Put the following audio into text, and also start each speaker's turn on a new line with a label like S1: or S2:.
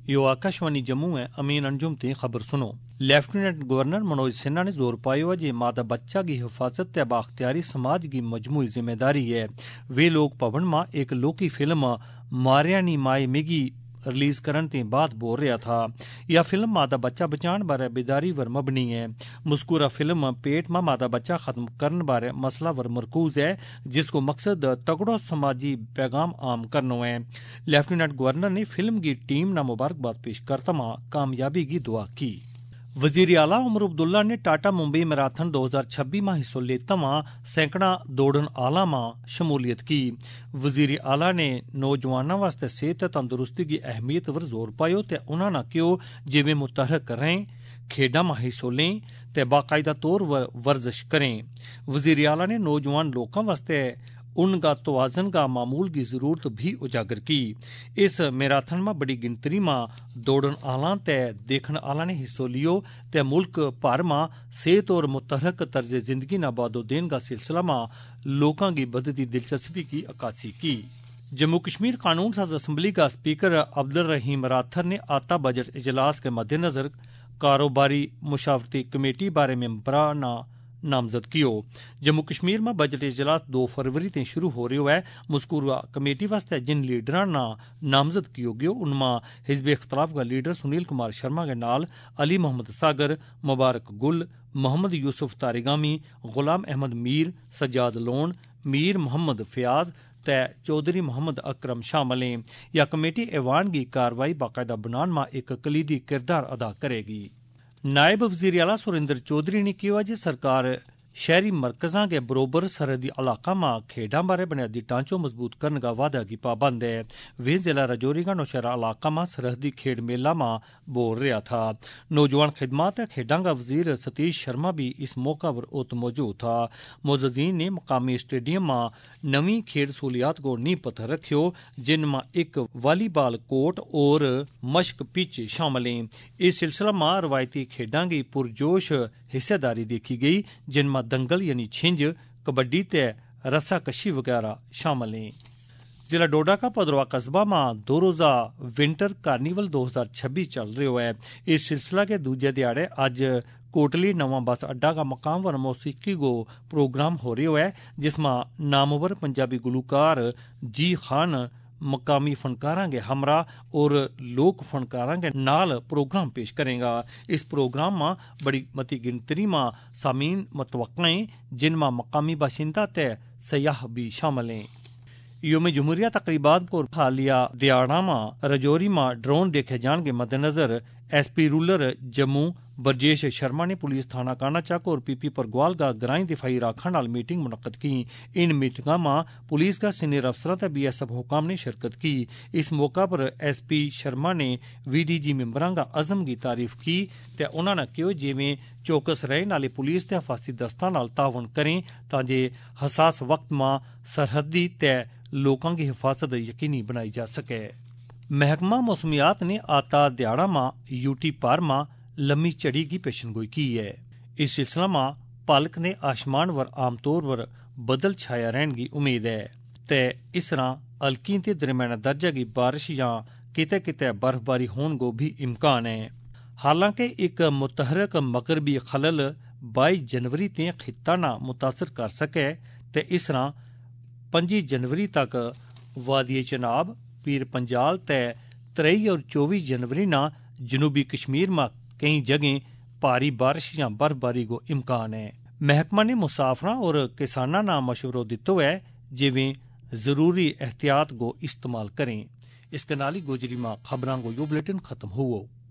S1: यो आकाशवाणी जम्मू है। अमीन अंजुम ते खबर सुनो। लेफ्टिनेंट गवर्नर मनोज सिन्हा ने जोर पाया है जे माता बच्चा की हिफाजत ते बाख्तियारी समाज की मजमूई जिम्मेदारी है। वे लोग भवन में एक लोकी फिल्म मारिया नी माए मिगी रिलीज करन ते बाद बोल रहा था। यह फिल्म मादा बच्चा बचाने बारे बेदारी वर मबनी है। मुस्कुरा फिल्म पेट में मादा बच्चा खत्म करने बारे मसला वर मरकूज है, जिसको मकसद तगड़ो समाजी पैगाम आम करना है। लेफ्टिनेंट गवर्नर ने फिल्म की टीम न मुबारकबाद पेश करता कामयाबी की दुआ की। वजीर आला उमर अब्दुल्ला ने टाटा मुंबई मैराथन 2026 में हिस्सों लेता सैकड़ा दौड़न आला में शमूलियत की। वजीर आला ने नौजवानों वास्ते सेहत तंदुरुस्ती की अहमियत पर जोर पायो ते उन्होंने कहो जिवें मुतहरक रहें, खेडा में हिस्सों लें ते बाकायदा तौर पर वर्जिश करें। वजीर आला ने नौजवान लोगों वास्ते उनका तवाजन का मामूल की जरूरत भी उजागर की। इस मैराथन में बड़ी गिनती में दौड़न आला ते देखने आला ने हिस्सों लियो ते मुल्क भर में सेहत और मुतहरक तर्ज जिंदगी न बादोदेन का सिलसिला में लोगों की बढ़ती दिलचस्पी की अक्कासी की। जम्मू कश्मीर कानून साज असम्बली का स्पीकर अब्दुल रहीम राथर ने आता बजट इजलास के मद्देनजर कारोबारी मुशावरती कमेटी बारे मेंबराना नामजद कियो। जम्मू कश्मीर में बजट इजलास 2 फरवरी से शुरू हो रहा है। मुस्कुरा कमेटी वास्ते जिन लीडरां ना नामजद कियो गयो उनमें हिजब इख्तलाफ का लीडर सुनील कुमार शर्मा के नाल अली मोहम्मद सागर, मुबारक गुल, मोहम्मद यूसुफ तारिगामी, गुलाम अहमद मीर, सज्जाद लोन, मीर मोहम्मद फयाज ते चौधरी मोहम्मद अकरम शामिल हैं। यह कमेटी ऐवान की कार्रवाई बाकायदा बनाने में एक कलीदी किरदार अदा करेगी। नायब वजीर आला सुरेंद्र चौधरी ने कहा कि सरकार शहरी मरकज़ां के बरोबर सरहदी इलाका में खेडा बारे बुनियादी ढांचों मजबूत करने का वादा की पाबंद है। वे जिला रजौरी का नौशहरा इलाका में सरहदी खेड मेला में बोल रहा था। नौजवान खिदमात खेडा का वजीर सतीश शर्मा भी इस मौका पर उत मौजूद था। मोजजीन ने मकामी स्टेडियम में नवी खेड सहूलियात को नींव पत्थर रखियो, जिनमें एक वालीबाल कोर्ट और मशक पिच शामिल हैं। इस सिलसिला में रवायती खेडा की पुरजोश हिस्सेदारी देखी गई, जिनमें दंगल यानी छिंज, कबड्डी ते रस्साकशी वगैरह शामिल हैं। जिला डोडा का पदरवा कस्बा में 2 रोजा विंटर कार्निवल 2026 चल रहा है। इस सिलसिला के दूजे दिहाड़े अज कोटली नवा बस अड्डा का मकाम व मौसीकी को प्रोग्राम हो रहा है, जिसमें नामवर पंजाबी गुलकार जी खान मकामी फनकारां के हमरा और लोक फनकारां के नाल प्रोग्राम पेश करेगा। इस प्रोग्राम में बड़ी मती गिनती में सामीन मतवक्का हैं, जिनमें मकामी बाशिंदा ते सयाह भी शामिल हैं। योम जमहूरिया तकरीबात को हालिया दिहाड़ा में रजौरी में ड्रोन देखे जाने के मद्देनजर SP रूरल जम्मू ब्रजेश शर्मा ने पुलिस थाना काना चक और PP परगवाल का ग्राई दिफाई राखा नाल मीटिंग मुनक्कद की। इन मीटिंगों में पुलिस का सीनियर अफसर ते BSF हुकाम ने शिरकत की। इस मौका पर SP शर्मा ने VDG मेंबरां का अज़म की तारीफ की ते उन्होंने कहा जिवें चौकस रहने वाले पुलिस ते हफाजती दस्तां नाल तावन करें ताजे हसास वक्त में सरहदी ते लोगों की हिफाजत यकीनी बनाई जा सके। महकमा मौसमियात ने आता दिहाड़ा में UT पार में लम्मी चढ़ी की पेशनगोई की है। इस सिलसिला में पालक ने आसमान पर आमतौर पर बदल छाया रहने की उम्मीद है ते इस तरह हल्की ते दरम्याना दर्जा की बारिश या किते किते बर्फबारी होने को भी इम्कान है। हालांकि एक मुतहरक मगरबी खलल 22 जनवरी ते खित्ता ना मुतासर कर सके ते इस तरह 5 जनवरी तक वादी चनाब, पीर पंजाल ते 23 और 24 जनवरी ना जनूबी कश्मीर में कई जगह भारी बारिश या बर्फबारी को इम्कान है। महकमा ने मुसाफिरों और किसानों ना मशवरो दितो है जिवें जरूरी एहतियात को इस्तेमाल करें। इसके नाल ही गोजरी में खबरां को यो बुलेटिन खत्म हुआ।